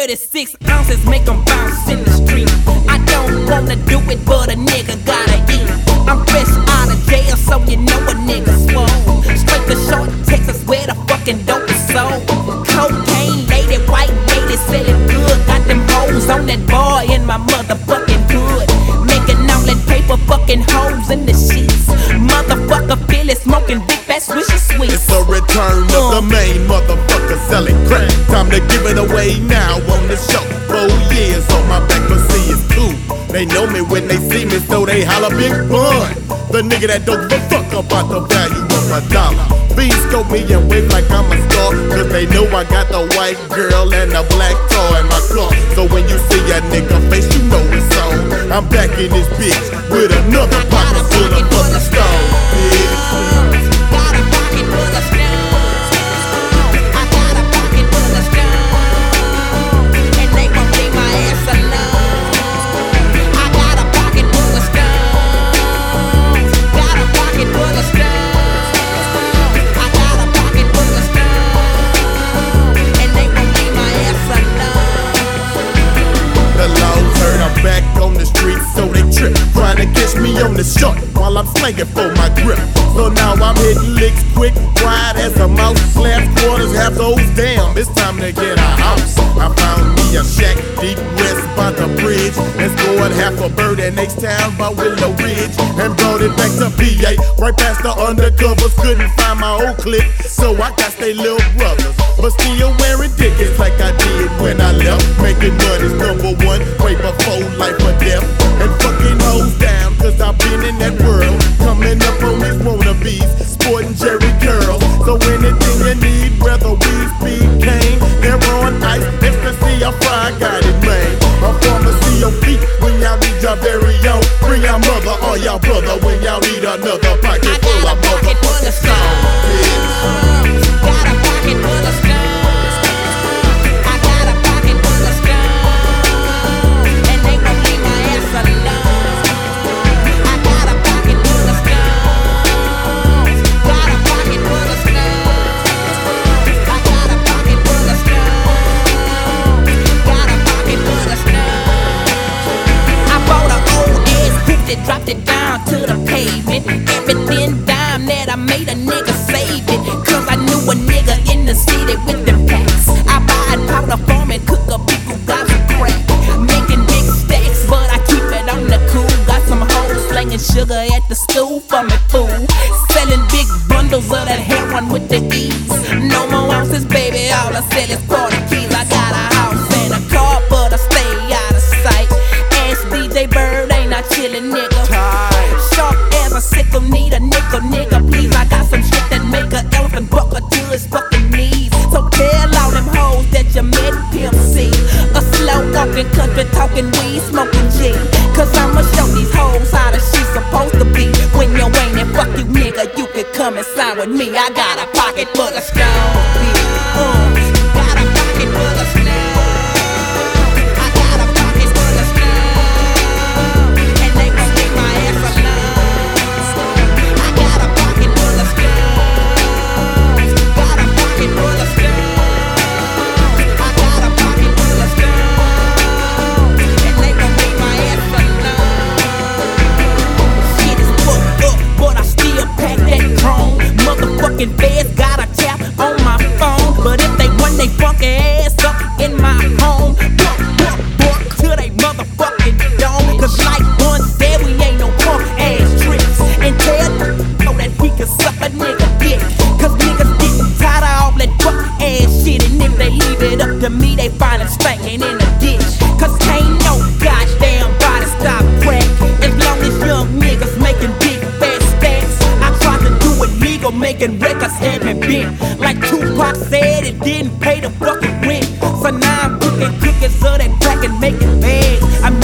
36 ounces make them bounce in the street. I don't wanna do it, but a nigga gotta eat. I'm fresh out of jail, so you know a nigga swole. Straight to short Texas, where the fucking dope is sold. Cocaine lady, white lady, selling good. Got them hoes on that bar in my motherfucking hood. Making all that paper, fucking hoes in the sheets. Motherfucker feel it, smoking big fat swishy sweets. It's a return of the main motherfucker selling crack. Time to give it away now on the show. 4 years on my back, but see it's cool. They know me when they see me, so they holler Big Bun. The nigga that don't give a fuck about the value of my dollar. Beans scope me and wave like I'm a star, cause they know I got the white girl and the black car in my car. So when you see a nigga face, you know it's on. I'm back in this bitch with another pocket full of fucking stone, bitch. Got a pocket full of stones. I got a pocket full of stones, and they won't leave my ass alone. I got a pocket full of stones. Got a pocket full of stones. I got a pocket full of stones, and they won't leave my ass alone. The laws heard I'm back on the street, so they trip, trying to catch me on the short while I'm slanging for my grip. So now I'm hitting licks quick, wide as a mouse. Slap quarters, half those down. It's time to get a house. I found me a shack deep west by the bridge, and scored half a bird in H-Town by Willow Ridge, and brought it back to PA, right past the undercovers. Couldn't find my old clique, so I got they little brothers, but still wearing dickens like I did when I left. Making money's number one, way before life or death. And fucking hoes down, cause I've been in that world. Coming up on these wannabes, sporting Jerry curls. So anything you need, whether weed, speed, cane, hair on ice, ecstasy, or fry, I got it, man. A pharmacy on feet when y'all need your very own. Bring your mother or your brother when y'all need another pocket full of motherfucking stones, bitch. Got a pocket full of stones. I got a pocket full of stones, and they won't leave my ass alone. I got a pocket full of stones. Got a pocket full of stones. I got a pocket full of stones. Got a pocket full of stones. I bought an old ass coupe that dropped it down to the pavement. Everything dime that I made a nigga save it, cause I knew a nigga in the city with them packs. I buy powder form and cook up people got some crack. Making big stacks, but I keep it on the cool. Got some hoes slanging sugar at the stool for me, fool. Selling big bundles of that heroin with the ease. No more ounces, baby, all I sell is 40 keys. I got a house and a car, but I stay out of sight. Ask DJ Bird, ain't I chillin', nigga? Sharp as a sickle, need a nickel, nigga, please. I got some shit that make a elephant buckle to his fucking knees. So tell all them hoes that you met Pimp C. A slow walking, country talking, weed smoking G. Cause I'ma show these hoes how the shit's supposed to be. When you ain't it, fuck you, nigga, you can come and sign with me. I got a pocket full of stones, bitch. Got a pocket full of stones. I got a pocket full of stones, and they gon' leave my ass alone. I got a pocket full of stones. Got a pocket full of stones. I got a pocket full of stones, and they gon' leave my ass alone. Shit is fucked up, but I still pack that chrome. Motherfucking feds got a tap on my phone, but if they want they funky ass up in my home, buck to they motherfucking dome. Cause like one said, we ain't no punk ass tricks. And tell know that we can suck a nigga dick. Cause niggas getting tired of all that fuck ass shit. And if they leave it up to me, they find it stinking in the ditch. Cause can't no goddamn body stop crack as long as young niggas making big fat stacks. I tried to do it legal, making records haven't been. Like Tupac said, it didn't pay the fucking rent. So now I'm cooking cookies of that crack and making bags. I'm